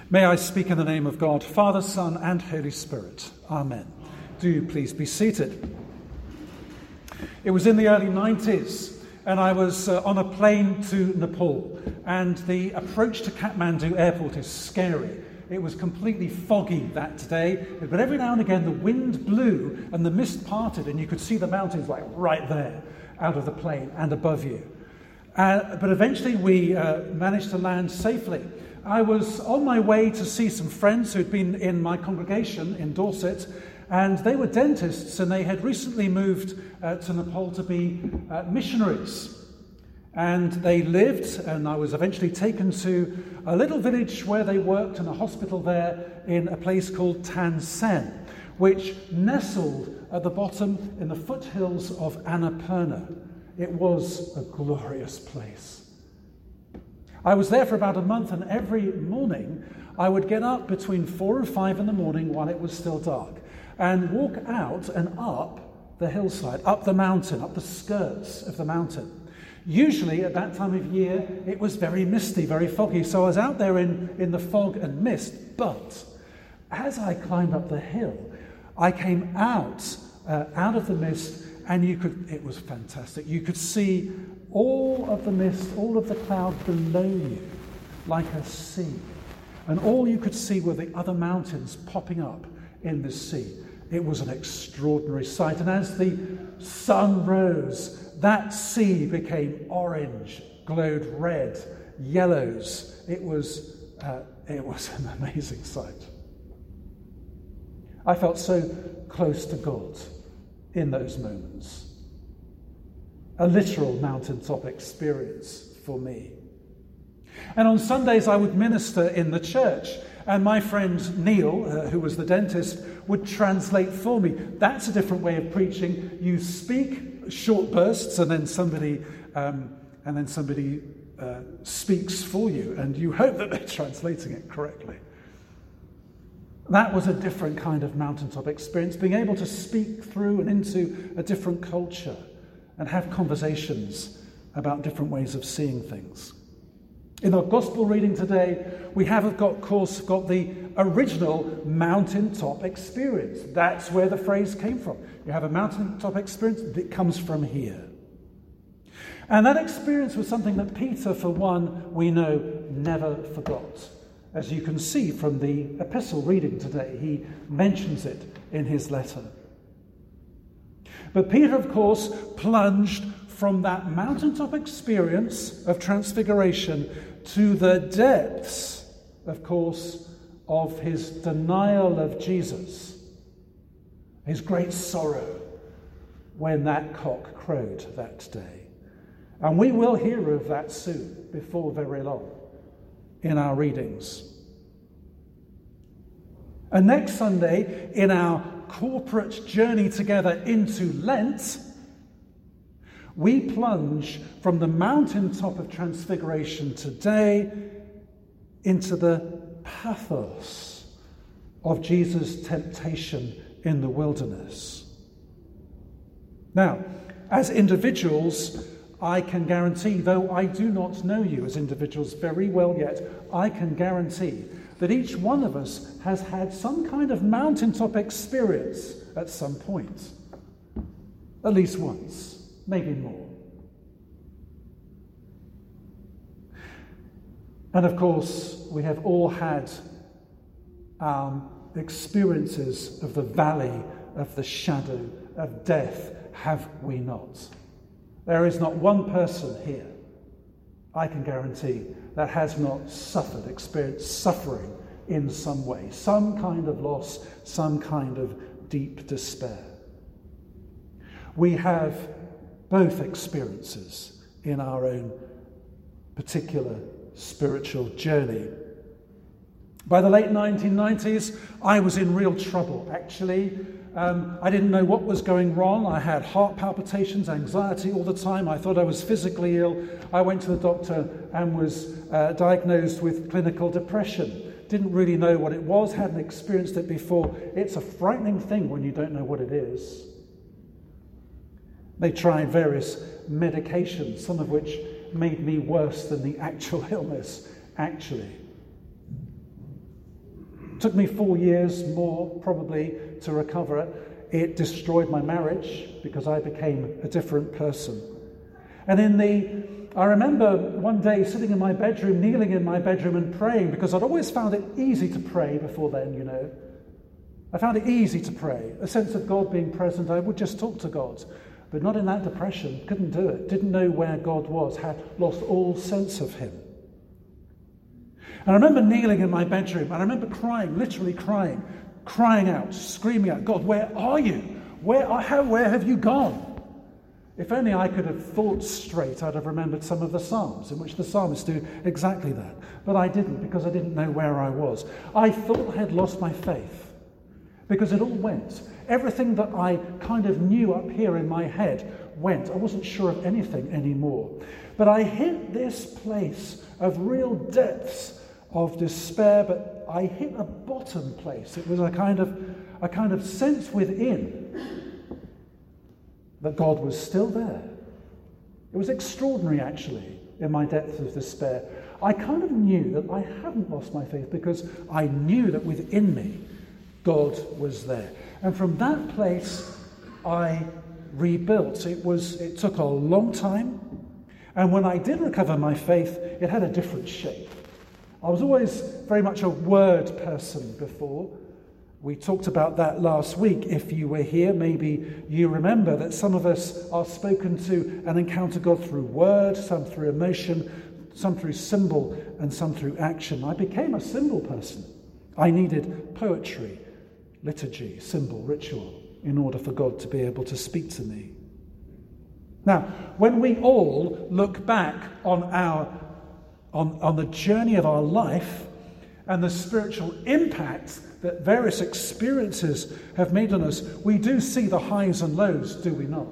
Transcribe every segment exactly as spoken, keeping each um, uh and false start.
May I speak in the name of God, Father, Son, and Holy Spirit. Amen. Do you please be seated. It was in the early nineties, and I was uh, on a plane to Nepal, and the approach to Kathmandu airport is scary. It was completely foggy that day, but every now and again the wind blew and the mist parted, and you could see the mountains like right there out of the plane and above you. Uh, but eventually we uh, managed to land safely. I was on my way to see some friends who'd been in my congregation in Dorset, and they were dentists, and they had recently moved uh, to Nepal to be uh, missionaries. And they lived, and I was eventually taken to a little village where they worked in a hospital there in a place called Tan Sen, which nestled at the bottom in the foothills of Annapurna. It was a glorious place. I was there for about a month, and every morning I would get up between four and five in the morning while it was still dark and walk out and up the hillside, up the mountain, up the skirts of the mountain. Usually at that time of year it was very misty, very foggy, so I was out there in, in the fog and mist. But as I climbed up the hill, I came out, uh, out of the mist, and you could, it was fantastic. You could see all of the mist, all of the cloud below you, like a sea. And all you could see were the other mountains popping up in the sea. It was an extraordinary sight. And as the sun rose, that sea became orange, glowed red, yellows. It was, uh, it was an amazing sight. I felt so close to God in those moments. A literal mountaintop experience for me. And on Sundays I would minister in the church, and my friend Neil, uh, who was the dentist, would translate for me. That's a different way of preaching. You speak short bursts, and then somebody um, and then somebody uh, speaks for you, and you hope that they're translating it correctly. That was a different kind of mountaintop experience, being able to speak through and into a different culture and have conversations about different ways of seeing things. In our gospel reading today, we have, of course, got the original mountaintop experience. That's where the phrase came from. You have a mountaintop experience that comes from here. And that experience was something that Peter, for one, we know, never forgot. As you can see from the epistle reading today, he mentions it in his letter. But Peter, of course, plunged from that mountaintop experience of transfiguration to the depths, of course, of his denial of Jesus, his great sorrow when that cock crowed that day. And we will hear of that soon, before very long, in our readings. And next Sunday, in our corporate journey together into Lent, we plunge from the mountaintop of transfiguration today into the pathos of Jesus' temptation in the wilderness. Now, as individuals, I can guarantee, though I do not know you as individuals very well yet, I can guarantee that each one of us has had some kind of mountaintop experience at some point. At least once, maybe more. And of course, we have all had our experiences of the valley of the shadow of death, have we not? There is not one person here, I can guarantee, that has not suffered, experienced suffering in some way, some kind of loss, some kind of deep despair. We have both experiences in our own particular spiritual journey. By the late nineteen nineties, I was in real trouble, actually. Um, I didn't know what was going wrong. I had heart palpitations, anxiety all the time. I thought I was physically ill. I went to the doctor and was uh, diagnosed with clinical depression. Didn't really know what it was, hadn't experienced it before. It's a frightening thing when you don't know what it is. They tried various medications, some of which made me worse than the actual illness, actually. It took me four years more, probably, to recover it. It destroyed my marriage because I became a different person. And in the, I remember one day sitting in my bedroom, kneeling in my bedroom and praying, because I'd always found it easy to pray before then, you know. I found it easy to pray, a sense of God being present. I would just talk to God, but not in that depression. Couldn't do it. Didn't know where God was. Had lost all sense of him. And I remember kneeling in my bedroom, and I remember crying, literally crying, crying out, screaming out, God, where are you? Where, are, how, where have you gone? If only I could have thought straight, I'd have remembered some of the Psalms, in which the psalmists do exactly that. But I didn't, because I didn't know where I was. I thought I had lost my faith, because it all went. Everything that I kind of knew up here in my head went. I wasn't sure of anything anymore. But I hit this place of real depths of despair, but I hit a bottom place. It was a kind of a kind of sense within that God was still there. It was extraordinary, actually, in my depth of despair. I kind of knew that I hadn't lost my faith because I knew that within me God was there. And from that place, I rebuilt. It was. It took a long time. And when I did recover my faith, it had a different shape. I was always very much a word person before. We talked about that last week. If you were here, maybe you remember that some of us are spoken to and encounter God through word, some through emotion, some through symbol, and some through action. I became a symbol person. I needed poetry, liturgy, symbol, ritual, in order for God to be able to speak to me. Now, when we all look back on our on, on the journey of our life and the spiritual impact that various experiences have made on us, we do see the highs and lows, do we not?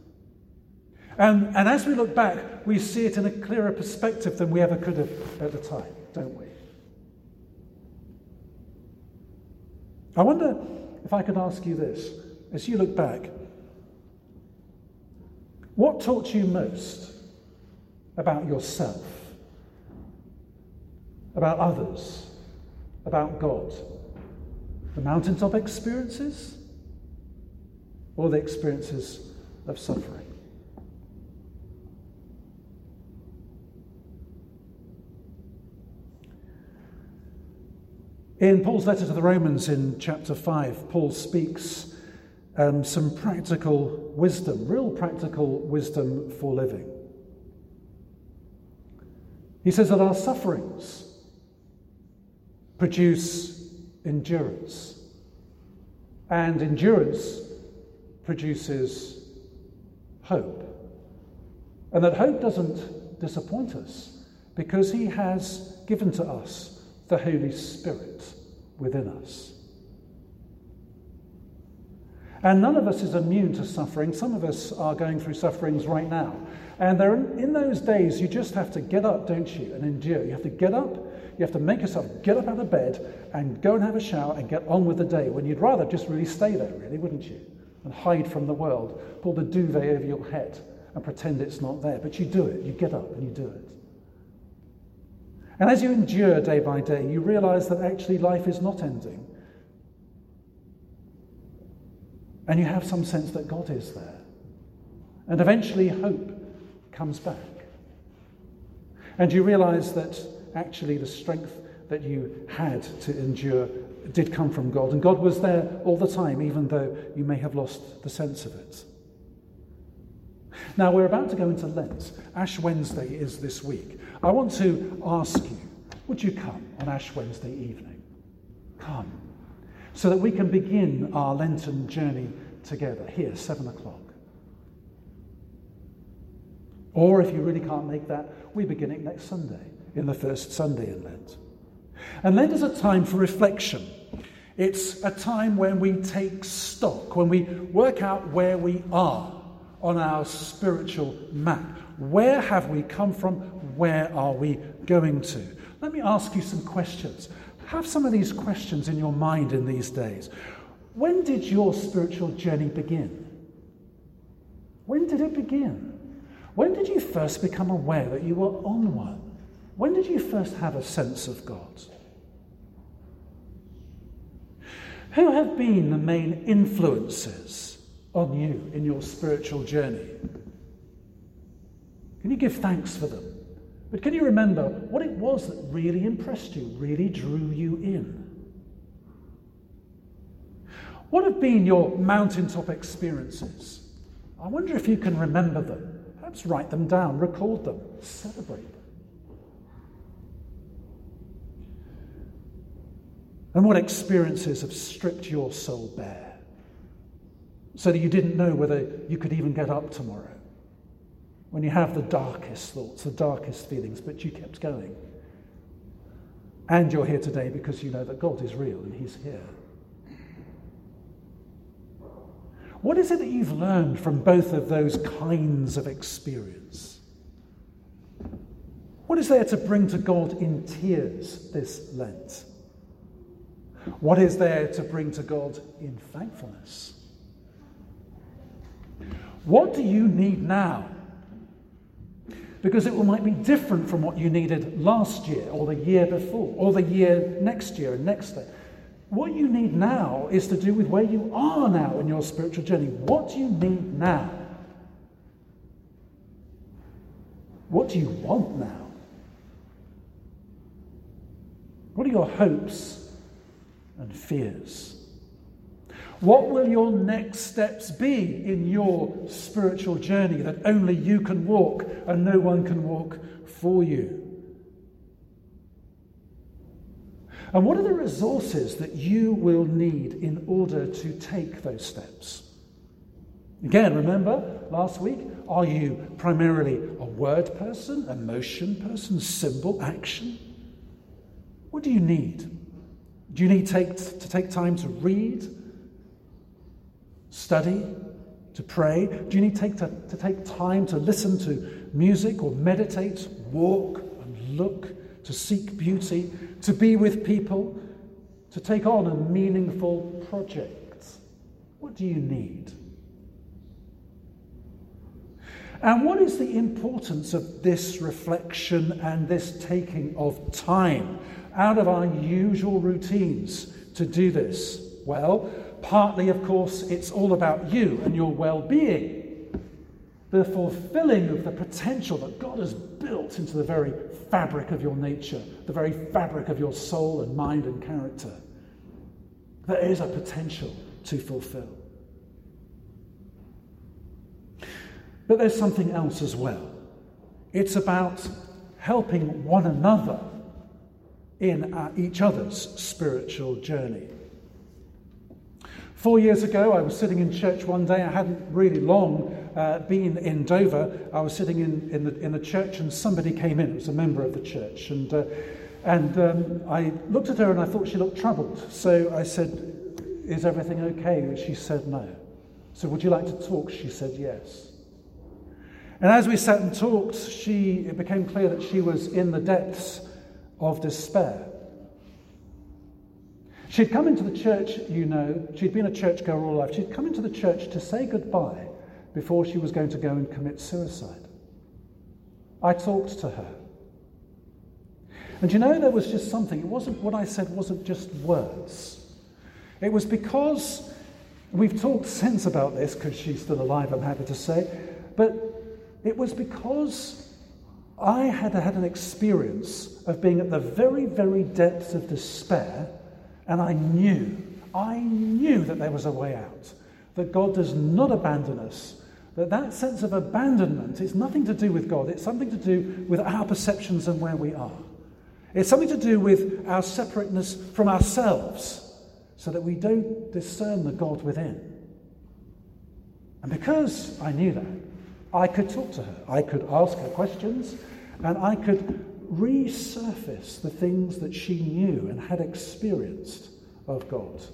And, and as we look back, we see it in a clearer perspective than we ever could have at the time, don't we? I wonder if I could ask you this, as you look back, what taught you most about yourself, about others, about God? The mountaintop experiences or the experiences of suffering? In Paul's letter to the Romans in chapter five, Paul speaks um, some practical wisdom, real practical wisdom for living. He says that our sufferings produce endurance, and endurance produces hope. And that hope doesn't disappoint us because he has given to us the Holy Spirit within us. And none of us is immune to suffering. Some of us are going through sufferings right now. And there, in those days, you just have to get up, don't you, and endure. You have to get up, you have to make yourself get up out of bed and go and have a shower and get on with the day, when you'd rather just really stay there, really, wouldn't you? And hide from the world, pull the duvet over your head and pretend it's not there. But you do it, you get up and you do it. And as you endure day by day, you realize that actually life is not ending. And you have some sense that God is there. And eventually hope comes back. And you realize that actually the strength that you had to endure did come from God. And God was there all the time, even though you may have lost the sense of it. Now, we're about to go into Lent. Ash Wednesday is this week. I want to ask you, would you come on Ash Wednesday evening? Come. So that we can begin our Lenten journey together here, seven o'clock. Or if you really can't make that, we begin it next Sunday, in the first Sunday in Lent. And Lent is a time for reflection. It's a time when we take stock, when we work out where we are on our spiritual map. Where have we come from? Where are we going to? Let me ask you some questions. Have some of these questions in your mind in these days. When did your spiritual journey begin? When did it begin? When did you first become aware that you were on one? When did you first have a sense of God? Who have been the main influences on you in your spiritual journey? Can you give thanks for them? But can you remember what it was that really impressed you, really drew you in? What have been your mountaintop experiences? I wonder if you can remember them. Perhaps write them down, record them, celebrate them. And what experiences have stripped your soul bare so that you didn't know whether you could even get up tomorrow? When you have the darkest thoughts, the darkest feelings, but you kept going. And you're here today because you know that God is real and he's here. What is it that you've learned from both of those kinds of experience? What is there to bring to God in tears this Lent? What is there to bring to God in thankfulness? What do you need now? Because it might be different from what you needed last year or the year before or the year next year and next year. What you need now is to do with where you are now in your spiritual journey. What do you need now? What do you want now? What are your hopes and fears? What will your next steps be in your spiritual journey that only you can walk and no one can walk for you? And what are the resources that you will need in order to take those steps? Again, remember last week, are you primarily a word person, a motion person, symbol, action? What do you need? Do you need take, to take time to read, study, to pray? Do you need take to, to take time to listen to music or meditate, walk and look, to seek beauty, to be with people, to take on a meaningful project? What do you need? And what is the importance of this reflection and this taking of time out of our usual routines to do this? Well, partly, of course, it's all about you and your well-being, the fulfilling of the potential that God has built into the very fabric of your nature, the very fabric of your soul and mind and character. There is a potential to fulfill. But there's something else as well. It's about helping one another in our, each other's spiritual journey. Four years ago, I was sitting in church one day. I hadn't really long uh, been in Dover. I was sitting in, in, the, in the church and somebody came in. It was a member of the church. And, uh, and um, I looked at her and I thought she looked troubled. So I said, "Is everything okay?" And she said no. So, "Would you like to talk?" She said yes. And as we sat and talked, she, it became clear that she was in the depths of despair. She'd come into the church, you know, she'd been a churchgoer all her life. She'd come into the church to say goodbye before she was going to go and commit suicide. I talked to her. And you know, there was just something. It wasn't, what I said wasn't just words. It was because, we've talked since about this, because she's still alive, I'm happy to say, but it was because I had had an experience of being at the very, very depths of despair, and I knew, I knew that there was a way out, that God does not abandon us, that that sense of abandonment is nothing to do with God, it's something to do with our perceptions and where we are. It's something to do with our separateness from ourselves, so that we don't discern the God within. And because I knew that, I could talk to her, I could ask her questions, and I could resurface the things that she knew and had experienced of God.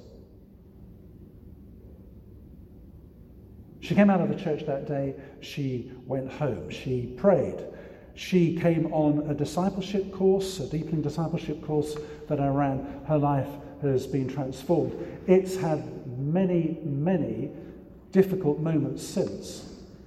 She came out of the church that day, she went home, she prayed. She came on a discipleship course, a deepening discipleship course that I ran. Her life has been transformed. It's had many, many difficult moments since.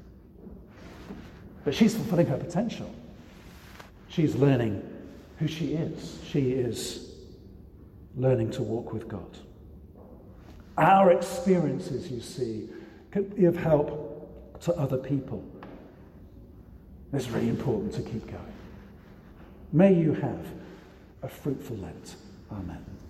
But she's fulfilling her potential. She's learning who she is. She is learning to walk with God. Our experiences, you see, can be of help to other people. It's really important to keep going. May you have a fruitful Lent. Amen.